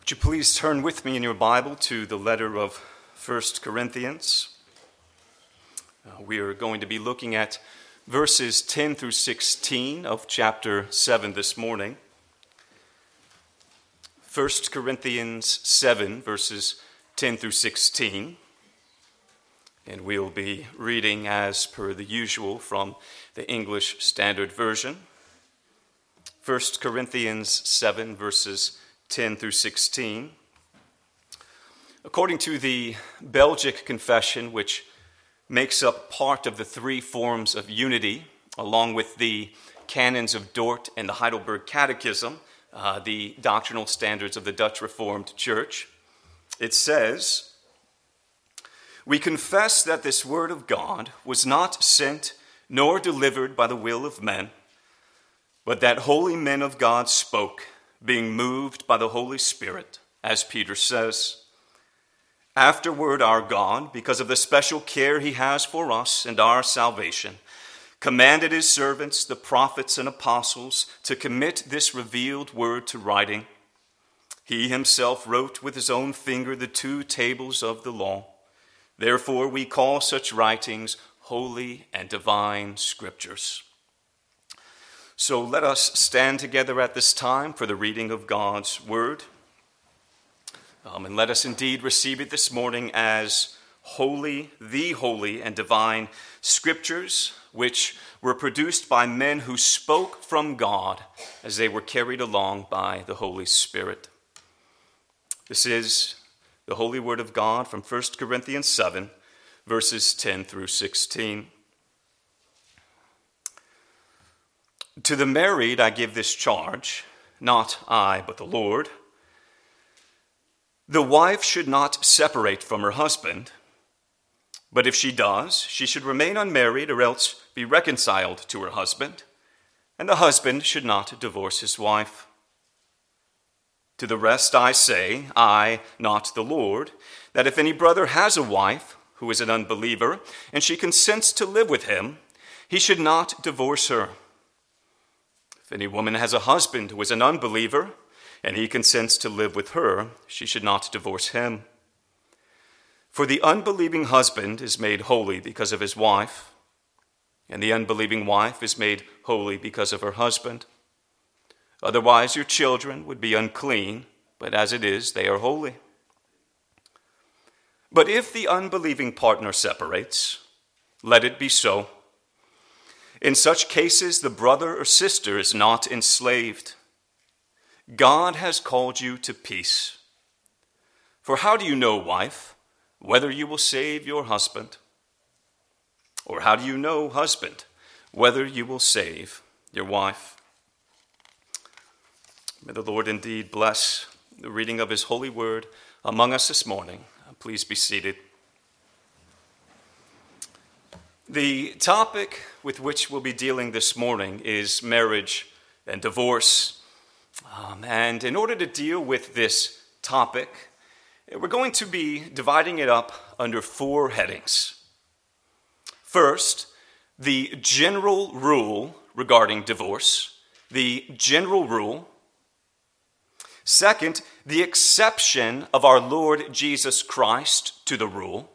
Would you please turn with me in your Bible to the letter of 1 Corinthians? We are going to be looking at verses 10 through 16 of chapter 7 this morning. 1 Corinthians 7, verses 10 through 16. And we'll be reading as per the usual from the English Standard Version. 1 Corinthians 7, verses 10 through 16. According to the Belgic Confession, which makes up part of the three forms of unity, along with the canons of Dort and the Heidelberg Catechism, the doctrinal standards of the Dutch Reformed Church, it says, "We confess that this word of God was not sent nor delivered by the will of men, but that holy men of God spoke, being moved by the Holy Spirit, as Peter says. Afterward, our God, because of the special care he has for us and our salvation, commanded his servants, the prophets and apostles, to commit this revealed word to writing. He himself wrote with his own finger the 2 tables of the law. Therefore, we call such writings holy and divine scriptures." So let us stand together at this time for the reading of God's word. And let us indeed receive it this morning as holy, the holy and divine scriptures, which were produced by men who spoke from God as they were carried along by the Holy Spirit. This is the holy word of God from 1 Corinthians 7, verses 10 through 16. "To the married I give this charge, not I, but the Lord. The wife should not separate from her husband, but if she does, she should remain unmarried or else be reconciled to her husband, and the husband should not divorce his wife. To the rest I say, I, not the Lord, that if any brother has a wife who is an unbeliever, and she consents to live with him, he should not divorce her. If any woman has a husband who is an unbeliever, and he consents to live with her, she should not divorce him. For the unbelieving husband is made holy because of his wife, and the unbelieving wife is made holy because of her husband. Otherwise your children would be unclean, but as it is, they are holy. But if the unbelieving partner separates, let it be so. In such cases, the brother or sister is not enslaved. God has called you to peace. For how do you know, wife, whether you will save your husband? Or how do you know, husband, whether you will save your wife?" May the Lord indeed bless the reading of his holy word among us this morning. Please be seated. The topic with which we'll be dealing this morning is marriage and divorce. And in order to deal with this topic, we're going to be dividing it up under 4 headings. First, the general rule regarding divorce, the general rule. Second, the exception of our Lord Jesus Christ to the rule.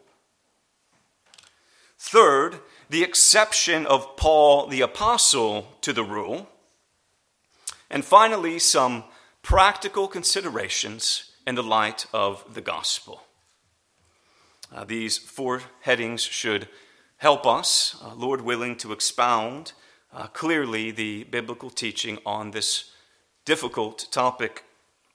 Third, the exception of Paul the Apostle to the rule. And finally, some practical considerations in the light of the gospel. These 4 headings should help us, Lord willing, to expound clearly the biblical teaching on this difficult topic.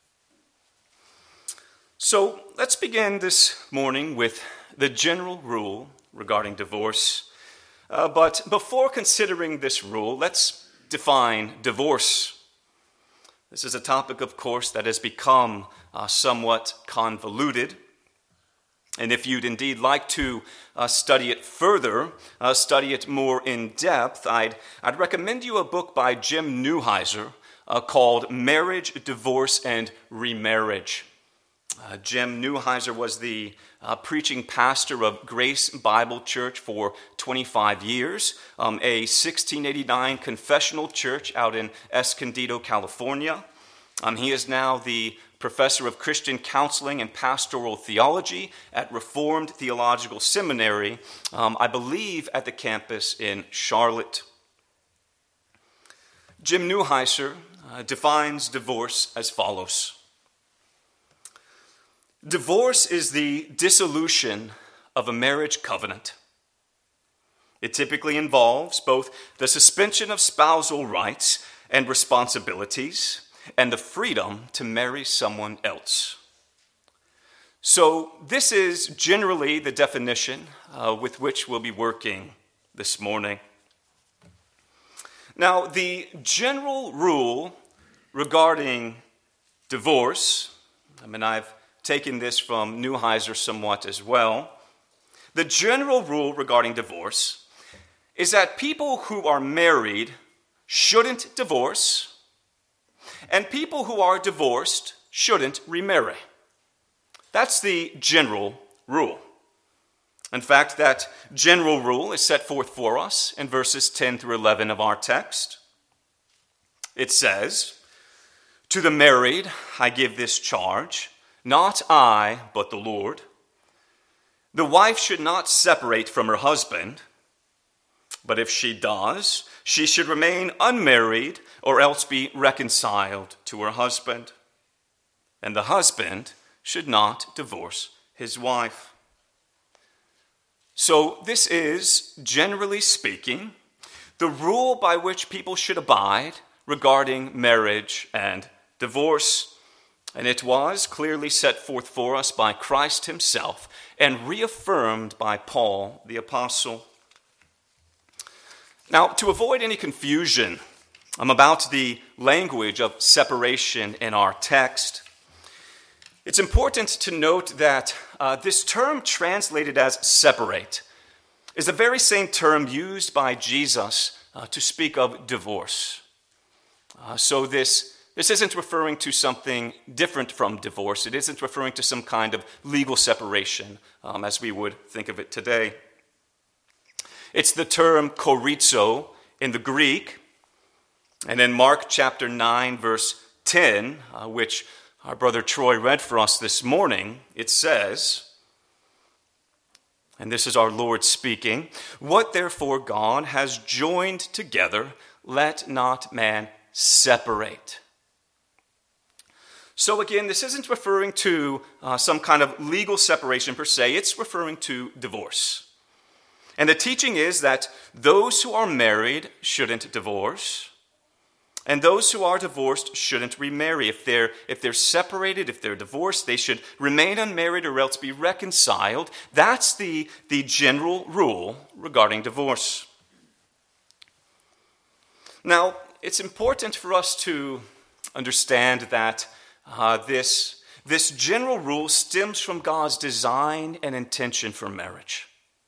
So let's begin this morning with the general rule regarding divorce. But before considering this rule, let's define divorce. This is a topic, of course, that has become somewhat convoluted. And if you'd indeed like to study it further, study it more in depth, I'd recommend you a book by Jim Neuheiser called Marriage, Divorce, and Remarriage. Jim Neuheiser was the preaching pastor of Grace Bible Church for 25 years, a 1689 confessional church out in Escondido, California. He is now the professor of Christian counseling and pastoral theology at Reformed Theological Seminary, I believe at the campus in Charlotte. Jim Neuheiser defines divorce as follows. Divorce is the dissolution of a marriage covenant. It typically involves both the suspension of spousal rights and responsibilities and the freedom to marry someone else. So this is generally the definition with which we'll be working this morning. Now, the general rule regarding divorce, I've taken this from Neuheiser somewhat as well. The general rule regarding divorce is that people who are married shouldn't divorce, and people who are divorced shouldn't remarry. That's the general rule. In fact, that general rule is set forth for us in verses 10 through 11 of our text. It says, "To the married I give this charge, not I, but the Lord. The wife should not separate from her husband, but if she does, she should remain unmarried or else be reconciled to her husband. And the husband should not divorce his wife." So this is, generally speaking, the rule by which people should abide regarding marriage and divorce. And it was clearly set forth for us by Christ himself and reaffirmed by Paul the Apostle. Now, to avoid any confusion about the language of separation in our text, it's important to note that this term translated as separate is the very same term used by Jesus to speak of divorce. So this isn't referring to something different from divorce. It isn't referring to some kind of legal separation as we would think of it today. It's the term chorizo in the Greek. And in Mark chapter 9, verse 10, which our brother Troy read for us this morning, it says, and this is our Lord speaking, "What therefore God has joined together, let not man separate." So again, this isn't referring to some kind of legal separation per se. It's referring to divorce. And the teaching is that those who are married shouldn't divorce, and those who are divorced shouldn't remarry. If they're separated, if they're divorced, they should remain unmarried or else be reconciled. That's the general rule regarding divorce. Now, it's important for us to understand that this general rule stems from God's design and intention for marriage.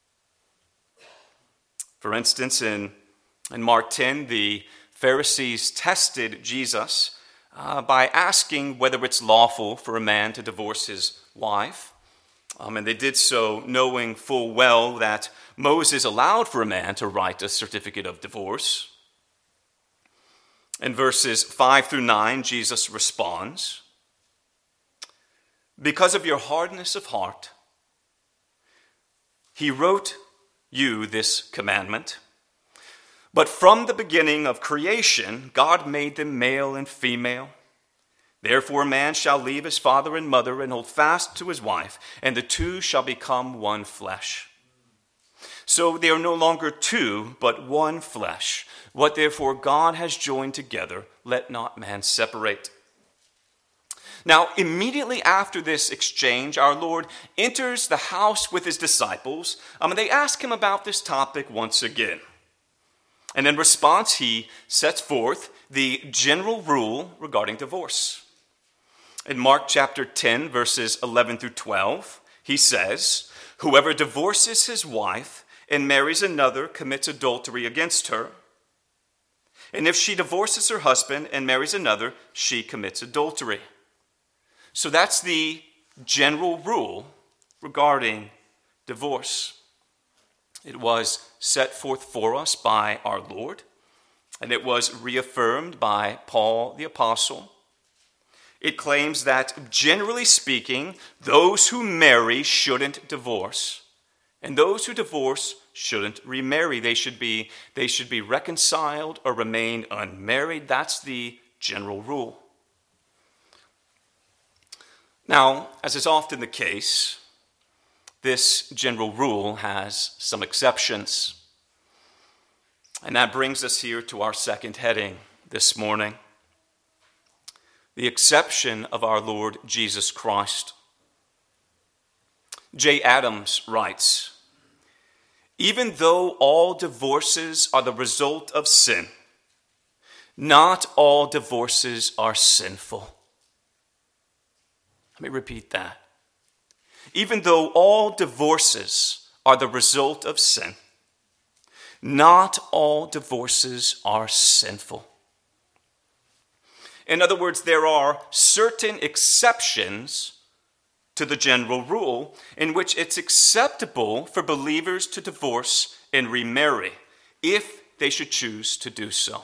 For instance, in Mark 10, the Pharisees tested Jesus by asking whether it's lawful for a man to divorce his wife. And they did so knowing full well that Moses allowed for a man to write a certificate of divorce. In verses 5 through 9, Jesus responds, "Because of your hardness of heart, he wrote you this commandment. But from the beginning of creation, God made them male and female. Therefore, a man shall leave his father and mother and hold fast to his wife, and the two shall become one flesh. So they are no longer two, but one flesh. What therefore God has joined together, let not man separate." Now, immediately after this exchange, our Lord enters the house with his disciples, and they ask him about this topic once again. And in response, he sets forth the general rule regarding divorce. In Mark chapter 10, verses 11 through 12, he says, "Whoever divorces his wife and marries another commits adultery against her. And if she divorces her husband and marries another, she commits adultery." So that's the general rule regarding divorce. It was set forth for us by our Lord, and it was reaffirmed by Paul the Apostle. It claims that, generally speaking, those who marry shouldn't divorce, and those who divorce shouldn't remarry. They should be reconciled or remain unmarried. That's the general rule. Now, as is often the case, this general rule has some exceptions. And that brings us here to our second heading this morning: the exception of our Lord Jesus Christ. J. Adams writes, "Even though all divorces are the result of sin, not all divorces are sinful." Let me repeat that. Even though all divorces are the result of sin, not all divorces are sinful. In other words, there are certain exceptions to the general rule in which it's acceptable for believers to divorce and remarry if they should choose to do so.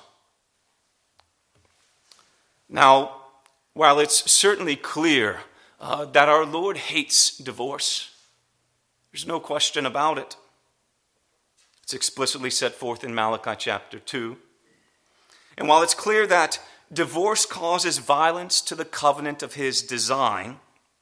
Now, while it's certainly clear that our Lord hates divorce, there's no question about it. It's explicitly set forth in Malachi chapter 2. And while it's clear that divorce causes violence to the covenant of his design,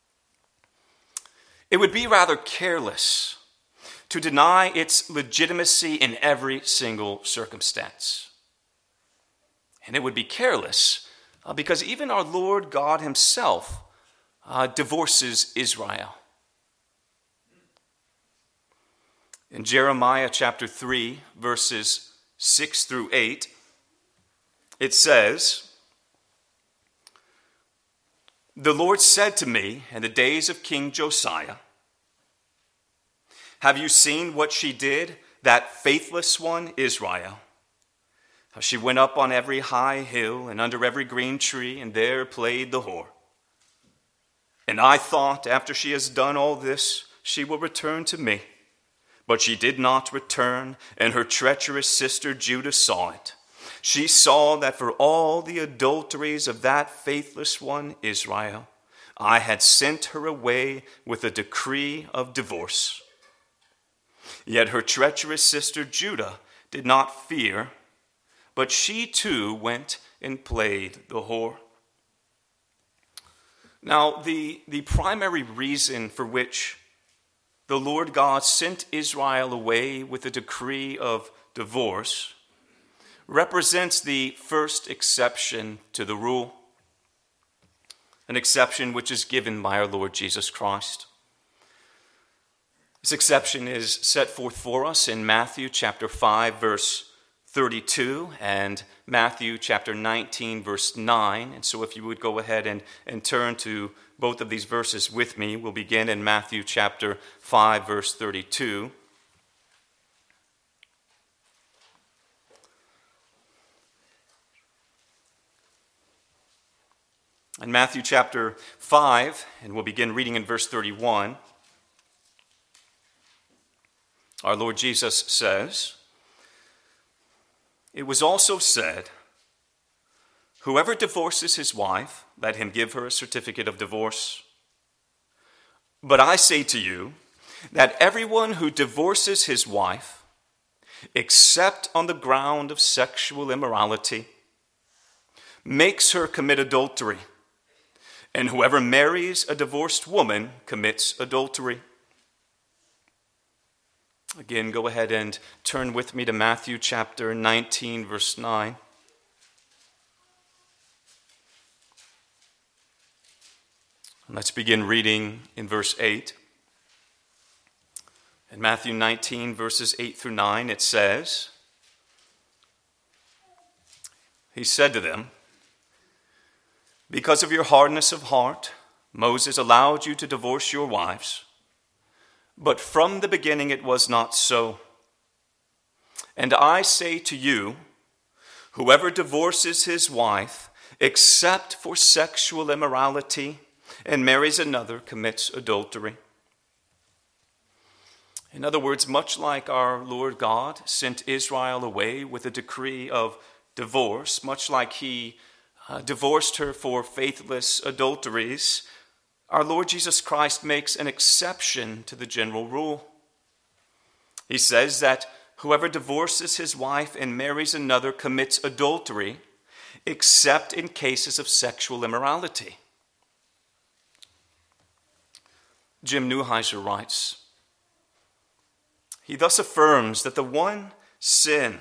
it would be rather careless to deny its legitimacy in every single circumstance. And it would be careless because even our Lord God himself divorces Israel. In Jeremiah chapter 3, verses 6 through 8, it says, "The Lord said to me in the days of King Josiah, 'Have you seen what she did, that faithless one, Israel? How she went up on every high hill and under every green tree, and there played the whore. And I thought, after she has done all this, she will return to me. But she did not return, and her treacherous sister Judah saw it. She saw that for all the adulteries of that faithless one, Israel, I had sent her away with a decree of divorce. Yet her treacherous sister Judah did not fear, but she too went and played the whore.'" Now, the primary reason for which the Lord God sent Israel away with a decree of divorce represents the first exception to the rule, an exception which is given by our Lord Jesus Christ. This exception is set forth for us in Matthew chapter 5, verse 32, and Matthew chapter 19, verse 9. And so if you would go ahead and turn to both of these verses with me, we'll begin in Matthew chapter 5, verse 32. In Matthew chapter 5, and we'll begin reading in verse 31, our Lord Jesus says, "It was also said, 'Whoever divorces his wife, let him give her a certificate of divorce.' But I say to you that everyone who divorces his wife, except on the ground of sexual immorality, makes her commit adultery. And whoever marries a divorced woman commits adultery." Again, go ahead and turn with me to Matthew chapter 19, verse 9. Let's begin reading in verse 8. In Matthew 19, verses 8 through 9, it says, "He said to them, 'Because of your hardness of heart, Moses allowed you to divorce your wives. But from the beginning it was not so. And I say to you, whoever divorces his wife, except for sexual immorality, and marries another, commits adultery.'" In other words, much like our Lord God sent Israel away with a decree of divorce, much like he divorced her for faithless adulteries, our Lord Jesus Christ makes an exception to the general rule. He says that whoever divorces his wife and marries another commits adultery, except in cases of sexual immorality. Jim Neuheiser writes, He thus affirms that one sin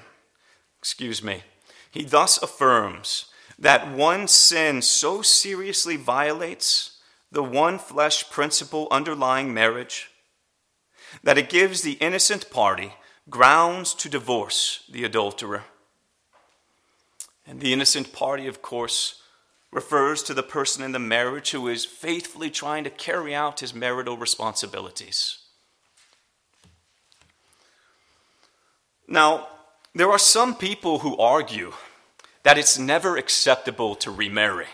so seriously violates the one flesh principle underlying marriage that it gives the innocent party grounds to divorce the adulterer. And the innocent party, of course, refers to the person in the marriage who is faithfully trying to carry out his marital responsibilities. Now, there are some people who argue that it's never acceptable to remarry.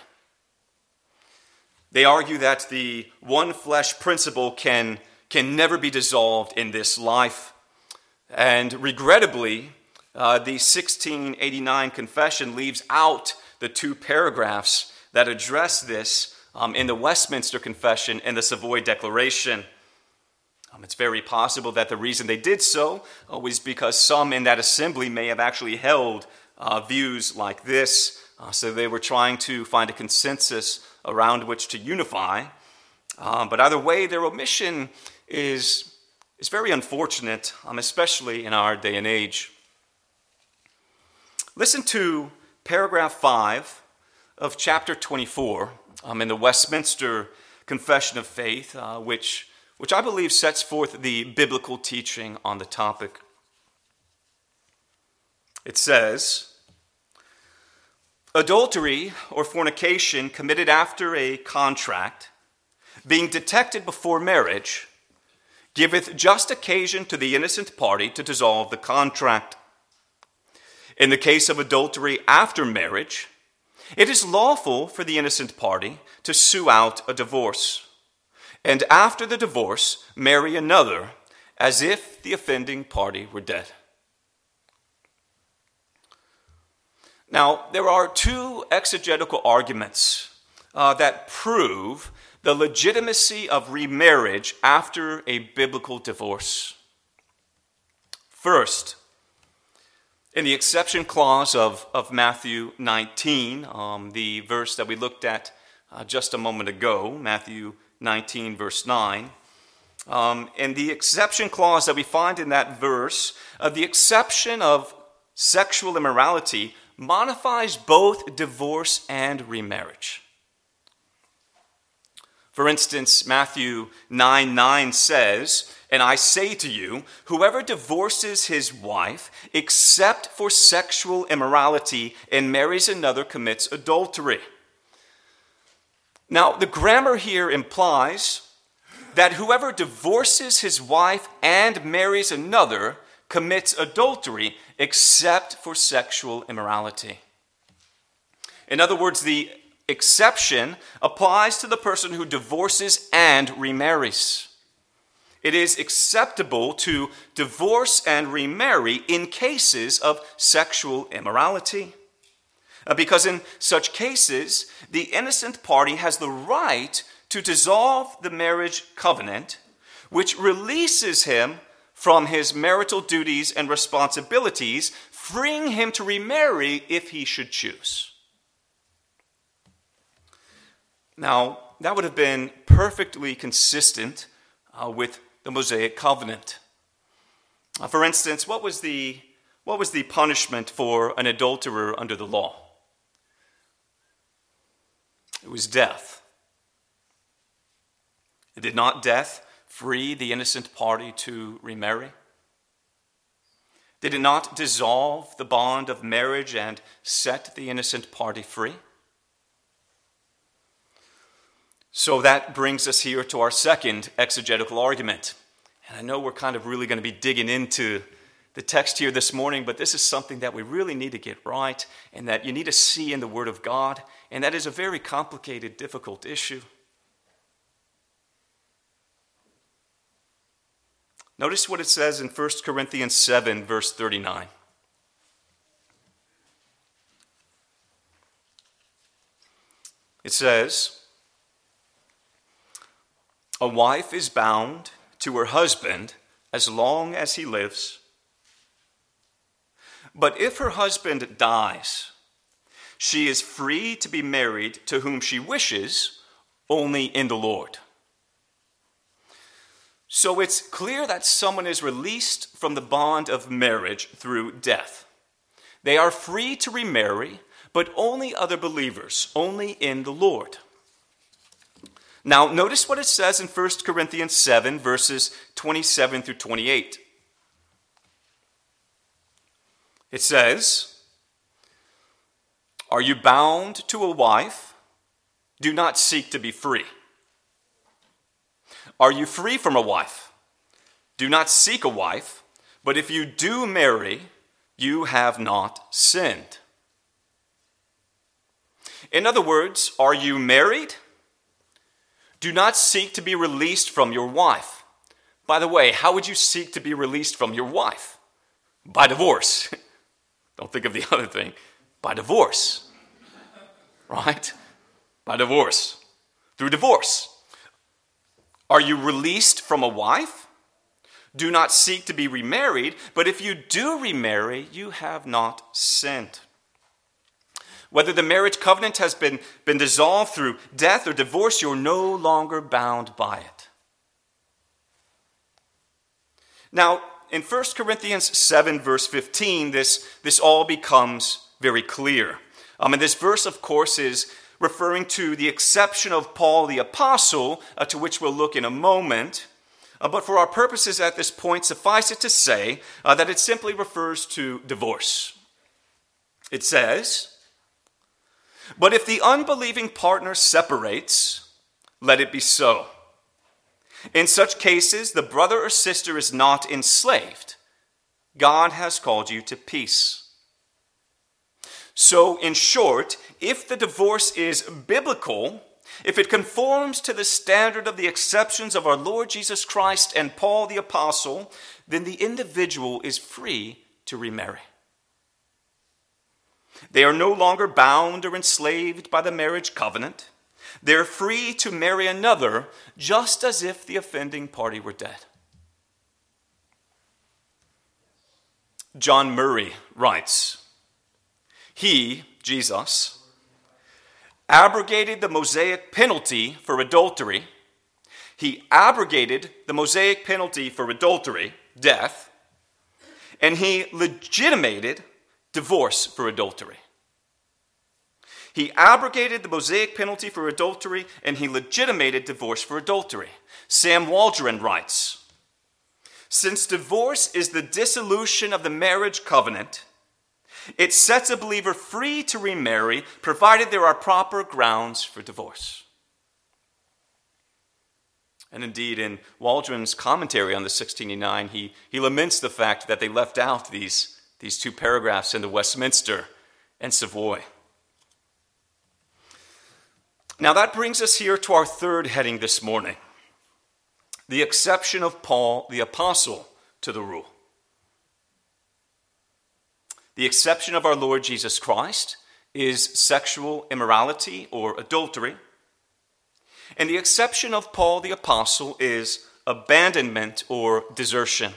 They argue that the one flesh principle can never be dissolved in this life. And regrettably, the 1689 Confession leaves out the two paragraphs that address this in the Westminster Confession and the Savoy Declaration. It's very possible that the reason they did so was because some in that assembly may have actually held views like this. So they were trying to find a consensus around which to unify. But either way, their omission is very unfortunate, especially in our day and age. Listen to paragraph 5 of chapter 24 in the Westminster Confession of Faith, which I believe sets forth the biblical teaching on the topic. It says, "Adultery or fornication committed after a contract, being detected before marriage, giveth just occasion to the innocent party to dissolve the contract. In the case of adultery after marriage, it is lawful for the innocent party to sue out a divorce, and after the divorce marry another, as if the offending party were dead." Now, there are two exegetical arguments that prove the legitimacy of remarriage after a biblical divorce. First, in the exception clause of Matthew 19, the verse that we looked at just a moment ago, Matthew 19, verse 9, in the exception clause that we find in that verse, the exception of sexual immorality modifies both divorce and remarriage. For instance, Matthew 9:9 says, "And I say to you, whoever divorces his wife except for sexual immorality and marries another commits adultery." Now, the grammar here implies that whoever divorces his wife and marries another commits adultery except for sexual immorality. In other words, the exception applies to the person who divorces and remarries. It is acceptable to divorce and remarry in cases of sexual immorality, because in such cases, the innocent party has the right to dissolve the marriage covenant, which releases him from his marital duties and responsibilities, freeing him to remarry if he should choose. Now, that would have been perfectly consistent with the Mosaic covenant. For instance, what was the punishment for an adulterer under the law? It was death. Did not death free the innocent party to remarry? Did it not dissolve the bond of marriage and set the innocent party free? So that brings us here to our second exegetical argument. And I know we're kind of really going to be digging into the text here this morning, but this is something that we really need to get right and that you need to see in the Word of God, and that is a very complicated, difficult issue. Notice what it says in 1 Corinthians 7, verse 39. It says, "A wife is bound to her husband as long as he lives. But if her husband dies, she is free to be married to whom she wishes, only in the Lord." So it's clear that someone is released from the bond of marriage through death. They are free to remarry, but only other believers, only in the Lord. Now, notice what it says in 1 Corinthians 7, verses 27 through 28. It says, "Are you bound to a wife? Do not seek to be free. Are you free from a wife? Do not seek a wife, but if you do marry, you have not sinned." In other words, are you married? Do not seek to be released from your wife. By the way, how would you seek to be released from your wife? By divorce. Don't think of the other thing. By divorce. Right? By divorce. Through divorce. Are you released from a wife? Do not seek to be remarried, but if you do remarry, you have not sinned. Whether the marriage covenant has been dissolved through death or divorce, you're no longer bound by it. Now, in 1 Corinthians 7, verse 15, this all becomes very clear. And this verse, of course, is referring to the exception of Paul the Apostle, to which we'll look in a moment. But for our purposes at this point, suffice it to say that it simply refers to divorce. It says, "But if the unbelieving partner separates, let it be so. In such cases, the brother or sister is not enslaved. God has called you to peace." So, in short, if the divorce is biblical, if it conforms to the standard of the exceptions of our Lord Jesus Christ and Paul the Apostle, then the individual is free to remarry. They are no longer bound or enslaved by the marriage covenant. They're free to marry another, just as if the offending party were dead. John Murray writes, "He, Jesus, abrogated the Mosaic penalty for adultery. He abrogated the Mosaic penalty for adultery, death, and he legitimated divorce for adultery." He abrogated the Mosaic penalty for adultery, and he legitimated divorce for adultery. Sam Waldron writes, "Since divorce is the dissolution of the marriage covenant, it sets a believer free to remarry, provided there are proper grounds for divorce." And indeed, in Waldron's commentary on the 1689, he laments the fact that they left out these two paragraphs in the Westminster and Savoy. Now that brings us here to our third heading this morning, the exception of Paul the Apostle to the rule. The exception of our Lord Jesus Christ is sexual immorality or adultery, and the exception of Paul the Apostle is abandonment or desertion.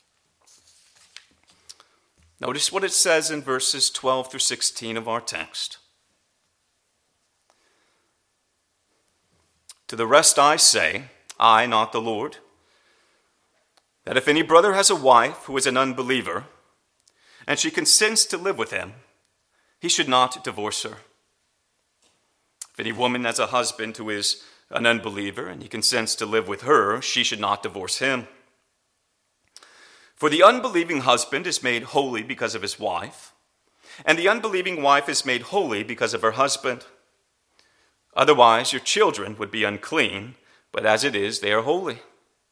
Notice what it says in verses 12 through 16 of our text. "To the rest I say, I, not the Lord, that if any brother has a wife who is an unbeliever, and she consents to live with him, he should not divorce her. If any woman has a husband who is an unbeliever, and he consents to live with her, she should not divorce him. For the unbelieving husband is made holy because of his wife, and the unbelieving wife is made holy because of her husband. Otherwise, your children would be unclean, but as it is, they are holy.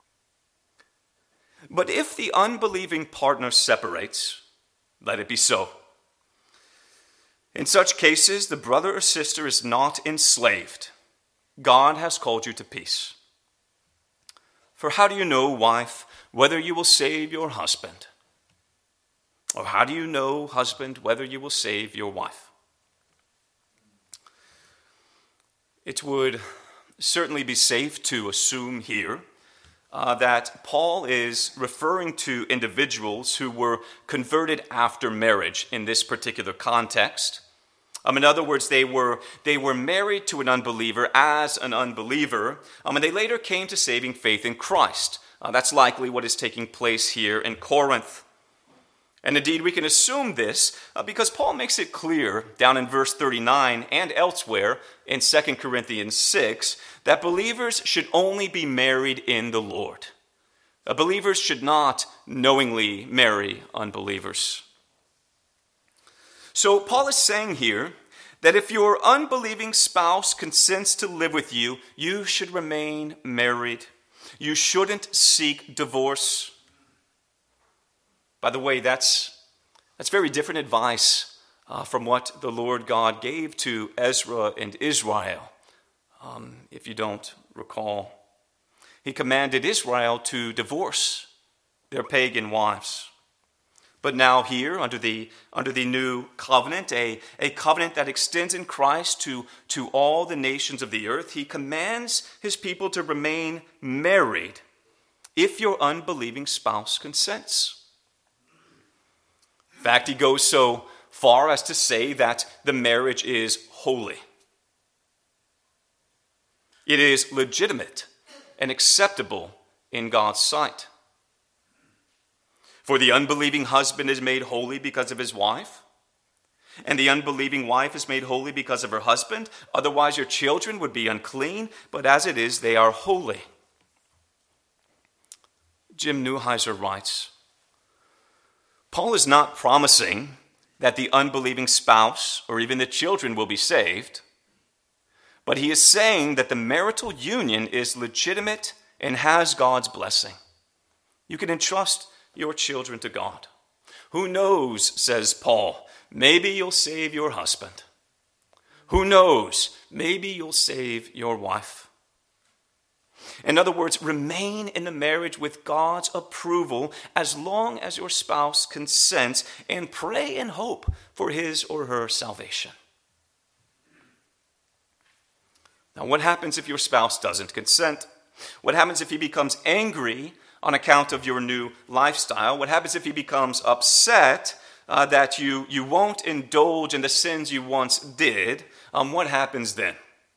But if the unbelieving partner separates, let it be so. In such cases, the brother or sister is not enslaved. God has called you to peace. For how do you know, wife, whether you will save your husband? Or how do you know, husband, whether you will save your wife? It would certainly be safe to assume here that Paul is referring to individuals who were converted after marriage in this particular context. In other words, they were married to an unbeliever as an unbeliever, and they later came to saving faith in Christ. That's likely what is taking place here in Corinth. And indeed, we can assume this because Paul makes it clear down in verse 39 and elsewhere in 2 Corinthians 6 that believers should only be married in the Lord. Believers should not knowingly marry unbelievers. So Paul is saying here that if your unbelieving spouse consents to live with you, you should remain married. You shouldn't seek divorce. By the way, that's very different advice from what the Lord God gave to Ezra and Israel, if you don't recall. He commanded Israel to divorce their pagan wives. But now here, under the new covenant, a covenant that extends in Christ to all the nations of the earth, he commands his people to remain married if your unbelieving spouse consents. In fact, he goes so far as to say that the marriage is holy. It is legitimate and acceptable in God's sight. For the unbelieving husband is made holy because of his wife, and the unbelieving wife is made holy because of her husband. Otherwise, your children would be unclean, but as it is, they are holy. Jim Neuheiser writes, Paul is not promising that the unbelieving spouse or even the children will be saved, but he is saying that the marital union is legitimate and has God's blessing. You can entrust your children to God. Who knows, says Paul, maybe you'll save your husband. Who knows, maybe you'll save your wife. In other words, remain in the marriage with God's approval as long as your spouse consents, and pray and hope for his or her salvation. Now, what happens if your spouse doesn't consent? What happens if he becomes angry on account of your new lifestyle? What happens if he becomes upset that you won't indulge in the sins you once did? What happens then?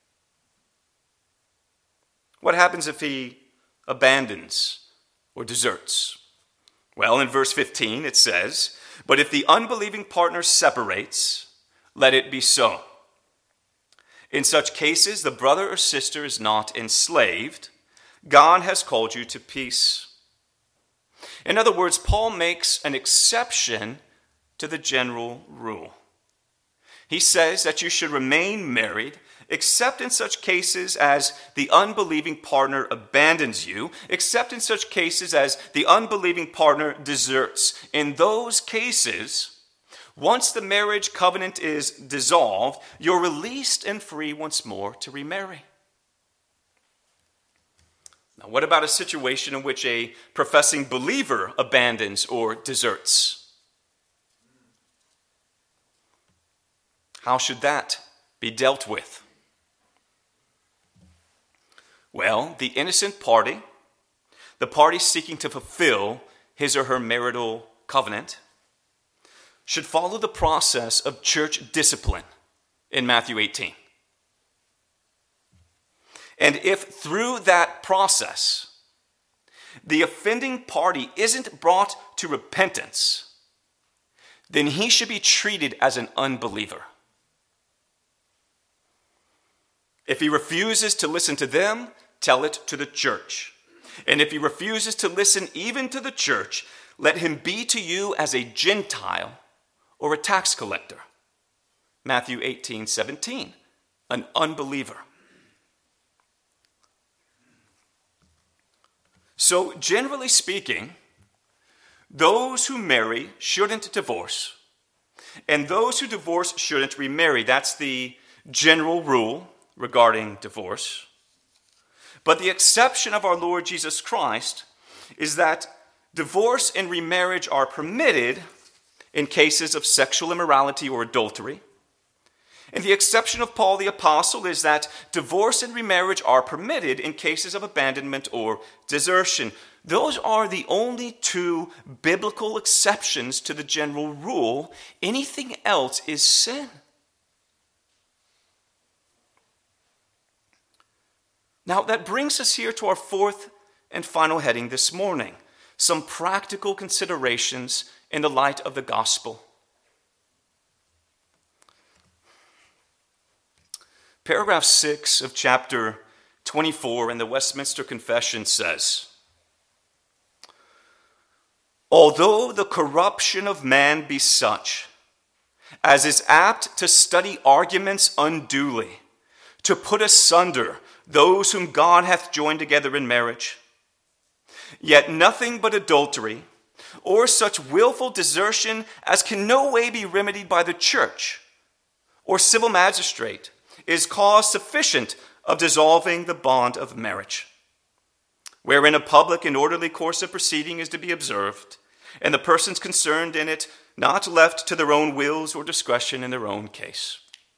What happens if he abandons or deserts? Well, in verse 15 it says, "But if the unbelieving partner separates, let it be so. In such cases, the brother or sister is not enslaved. God has called you to peace." In other words, Paul makes an exception to the general rule. He says that you should remain married except in such cases as the unbelieving partner abandons you, except in such cases as the unbelieving partner deserts. In those cases, once the marriage covenant is dissolved, you're released and free once more to remarry. Now, what about a situation in which a professing believer abandons or deserts? How should that be dealt with? Well, the innocent party, the party seeking to fulfill his or her marital covenant, should follow the process of church discipline in Matthew 18. And if through that process the offending party isn't brought to repentance, then he should be treated as an unbeliever. If he refuses to listen to them, tell it to the church. And if he refuses to listen even to the church, let him be to you as a Gentile or a tax collector. Matthew 18:17, an unbeliever. So generally speaking, those who marry shouldn't divorce, and those who divorce shouldn't remarry. That's the general rule regarding divorce. But the exception of our Lord Jesus Christ is that divorce and remarriage are permitted in cases of sexual immorality or adultery, And the exception of Paul the Apostle is that divorce and remarriage are permitted in cases of abandonment or desertion. Those are the only two biblical exceptions to the general rule. Anything else is sin. Now, that brings us here to our fourth and final heading this morning: some practical considerations in the light of the gospel. Paragraph 6 of chapter 24 in the Westminster Confession says, "Although the corruption of man be such as is apt to study arguments unduly, to put asunder those whom God hath joined together in marriage, yet nothing but adultery, or such willful desertion as can no way be remedied by the church or civil magistrate, is cause sufficient of dissolving the bond of marriage, wherein a public and orderly course of proceeding is to be observed, and the persons concerned in it not left to their own wills or discretion in their own case."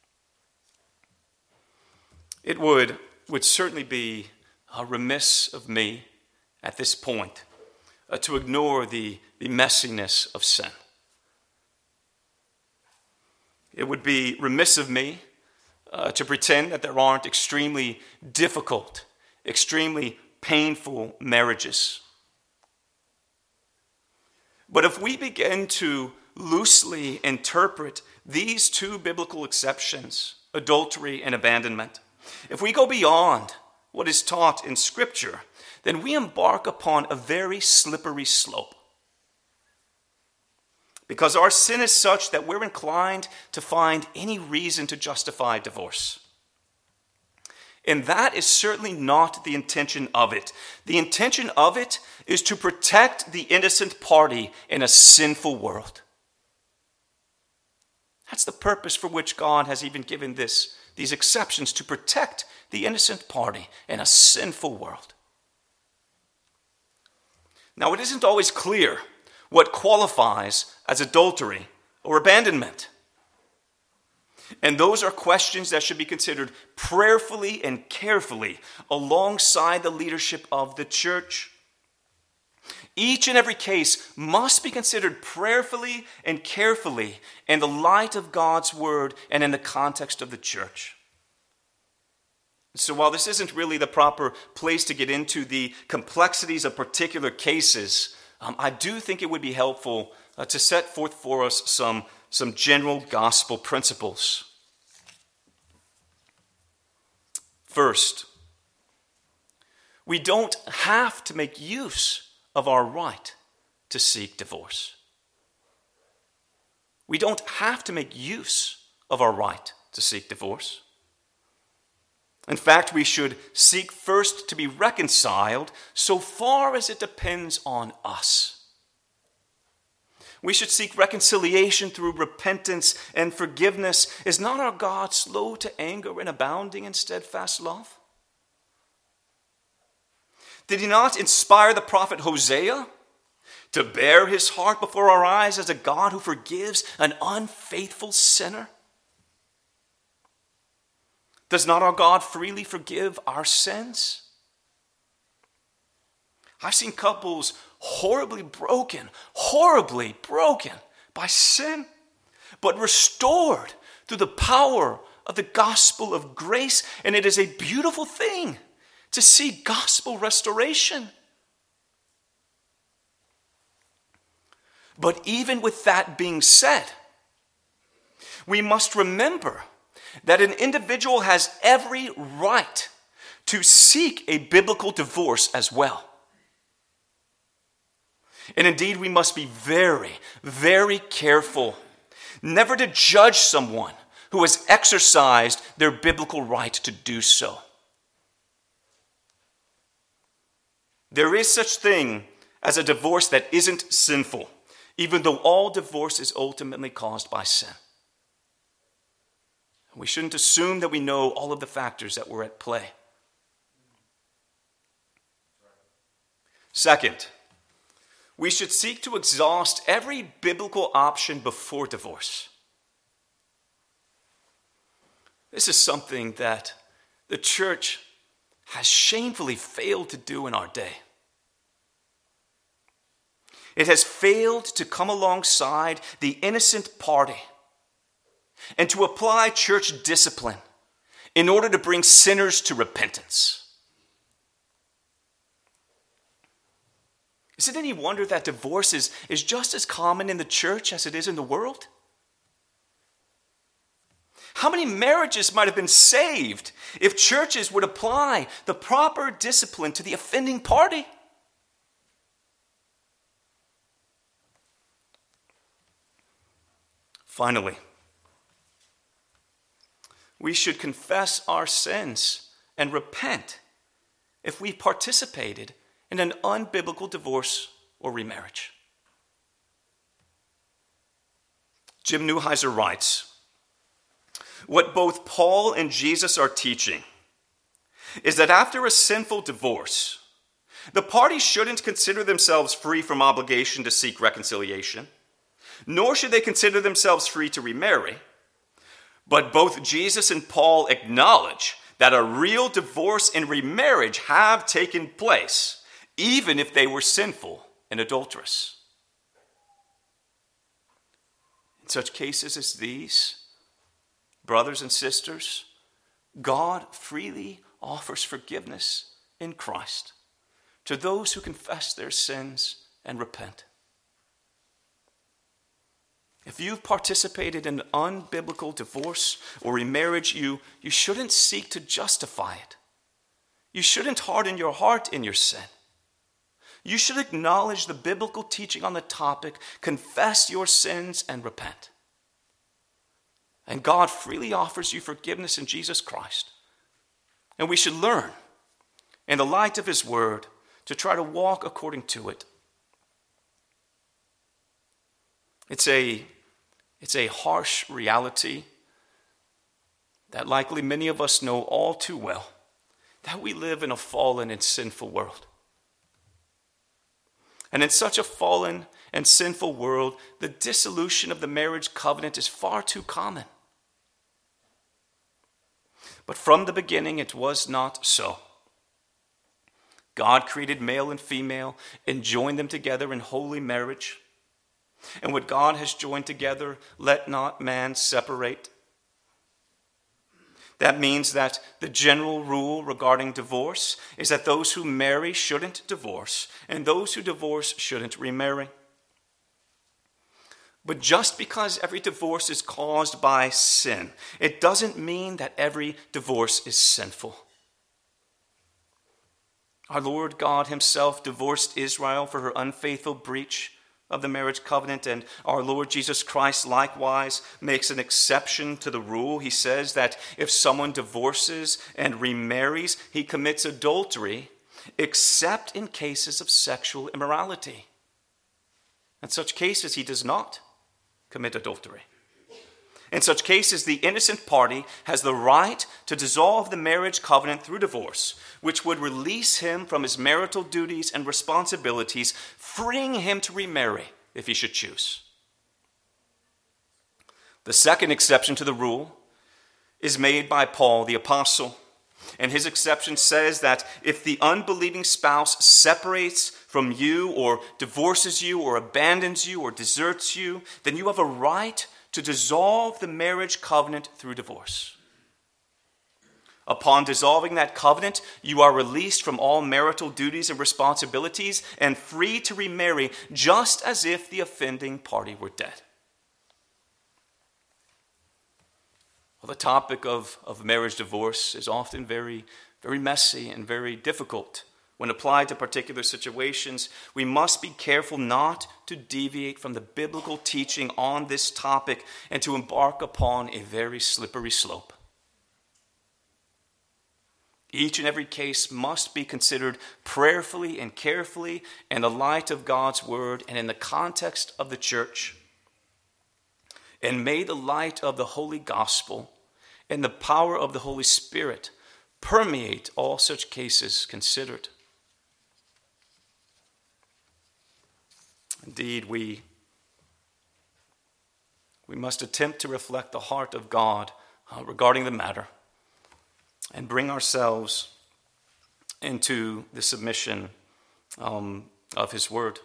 It would certainly be remiss of me at this point to ignore the messiness of sin. It would be remiss of me to pretend that there aren't extremely difficult, extremely painful marriages. But if we begin to loosely interpret these two biblical exceptions, adultery and abandonment, if we go beyond what is taught in Scripture, then we embark upon a very slippery slope. Because our sin is such that we're inclined to find any reason to justify divorce. And that is certainly not the intention of it. The intention of it is to protect the innocent party in a sinful world. That's the purpose for which God has even given these exceptions, to protect the innocent party in a sinful world. Now, it isn't always clear what qualifies as adultery or abandonment. And those are questions that should be considered prayerfully and carefully alongside the leadership of the church. Each and every case must be considered prayerfully and carefully in the light of God's word and in the context of the church. So while this isn't really the proper place to get into the complexities of particular cases, I do think it would be helpful to set forth for us some general gospel principles. First, we don't have to make use of our right to seek divorce. We don't have to make use of our right to seek divorce. In fact, we should seek first to be reconciled so far as it depends on us. We should seek reconciliation through repentance and forgiveness. Is not our God slow to anger and abounding in steadfast love? Did he not inspire the prophet Hosea to bear his heart before our eyes as a God who forgives an unfaithful sinner? Does not our God freely forgive our sins? I've seen couples horribly broken by sin, but restored through the power of the gospel of grace. And it is a beautiful thing to see gospel restoration. But even with that being said, we must remember that an individual has every right to seek a biblical divorce as well. And indeed, we must be very, very careful never to judge someone who has exercised their biblical right to do so. There is such thing as a divorce that isn't sinful, even though all divorce is ultimately caused by sin. We shouldn't assume that we know all of the factors that were at play. Second, we should seek to exhaust every biblical option before divorce. This is something that the church has shamefully failed to do in our day. It has failed to come alongside the innocent party and to apply church discipline in order to bring sinners to repentance. Is it any wonder that divorce is just as common in the church as it is in the world? How many marriages might have been saved if churches would apply the proper discipline to the offending party? Finally, we should confess our sins and repent if we participated in an unbiblical divorce or remarriage. Jim Neuheiser writes, "What both Paul and Jesus are teaching is that after a sinful divorce, the parties shouldn't consider themselves free from obligation to seek reconciliation, nor should they consider themselves free to remarry. But both Jesus and Paul acknowledge that a real divorce and remarriage have taken place, even if they were sinful and adulterous. In such cases as these, brothers and sisters, God freely offers forgiveness in Christ to those who confess their sins and repent. If you've participated in an unbiblical divorce or remarriage, you shouldn't seek to justify it. You shouldn't harden your heart in your sin. You should acknowledge the biblical teaching on the topic, confess your sins, and repent. And God freely offers you forgiveness in Jesus Christ. And we should learn, in the light of His Word, to try to walk according to it. It's a harsh reality that likely many of us know all too well, that we live in a fallen and sinful world. And in such a fallen and sinful world, the dissolution of the marriage covenant is far too common. But from the beginning, it was not so. God created male and female and joined them together in holy marriage. And what God has joined together, let not man separate. That means that the general rule regarding divorce is that those who marry shouldn't divorce, and those who divorce shouldn't remarry. But just because every divorce is caused by sin, it doesn't mean that every divorce is sinful. Our Lord God Himself divorced Israel for her unfaithful breach of the marriage covenant, and our Lord Jesus Christ likewise makes an exception to the rule. He says that if someone divorces and remarries, he commits adultery, except in cases of sexual immorality. In such cases, he does not commit adultery. In such cases, the innocent party has the right to dissolve the marriage covenant through divorce, which would release him from his marital duties and responsibilities, freeing him to remarry if he should choose. The second exception to the rule is made by Paul the Apostle. And his exception says that if the unbelieving spouse separates from you or divorces you or abandons you or deserts you, then you have a right to dissolve the marriage covenant through divorce. Upon dissolving that covenant, you are released from all marital duties and responsibilities and free to remarry, just as if the offending party were dead. Well, the topic of marriage divorce is often very, very messy and very difficult. When applied to particular situations, we must be careful not to deviate from the biblical teaching on this topic and to embark upon a very slippery slope. Each and every case must be considered prayerfully and carefully in the light of God's word and in the context of the church. And may the light of the Holy Gospel and the power of the Holy Spirit permeate all such cases considered. Indeed, we must attempt to reflect the heart of God regarding the matter and bring ourselves into the submission of his word.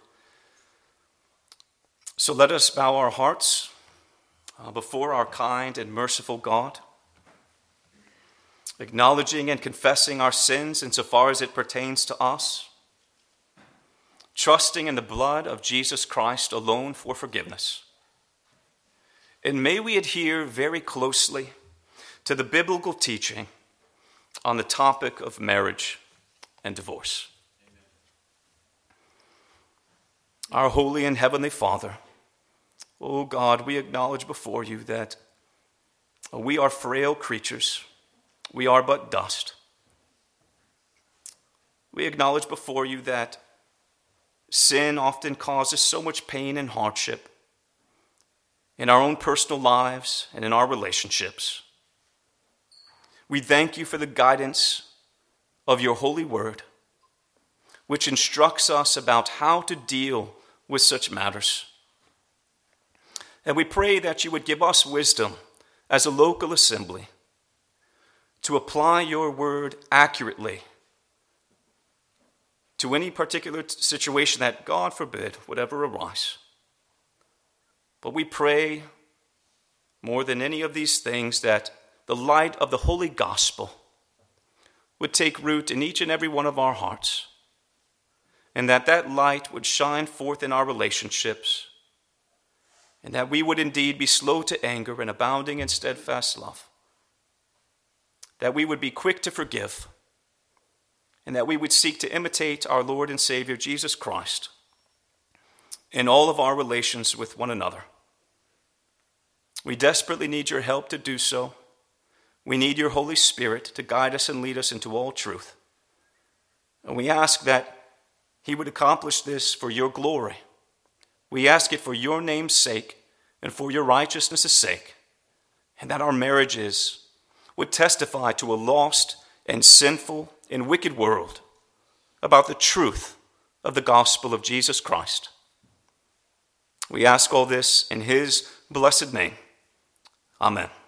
So let us bow our hearts before our kind and merciful God, acknowledging and confessing our sins insofar as it pertains to us, trusting in the blood of Jesus Christ alone for forgiveness. And may we adhere very closely to the biblical teaching on the topic of marriage and divorce. Amen. Our holy and heavenly Father, O God, we acknowledge before you that we are frail creatures. We are but dust. We acknowledge before you that sin often causes so much pain and hardship in our own personal lives and in our relationships. We thank you for the guidance of your holy word, which instructs us about how to deal with such matters. And we pray that you would give us wisdom as a local assembly to apply your word accurately to any particular situation that, God forbid, would ever arise. But we pray more than any of these things that the light of the holy gospel would take root in each and every one of our hearts, and that light would shine forth in our relationships, and that we would indeed be slow to anger and abounding in steadfast love, that we would be quick to forgive, and that we would seek to imitate our Lord and Savior Jesus Christ in all of our relations with one another. We desperately need your help to do so. We need your Holy Spirit to guide us and lead us into all truth. And we ask that he would accomplish this for your glory. We ask it for your name's sake and for your righteousness' sake, and that our marriages would testify to a lost and sinful and wicked world about the truth of the gospel of Jesus Christ. We ask all this in his blessed name. Amen.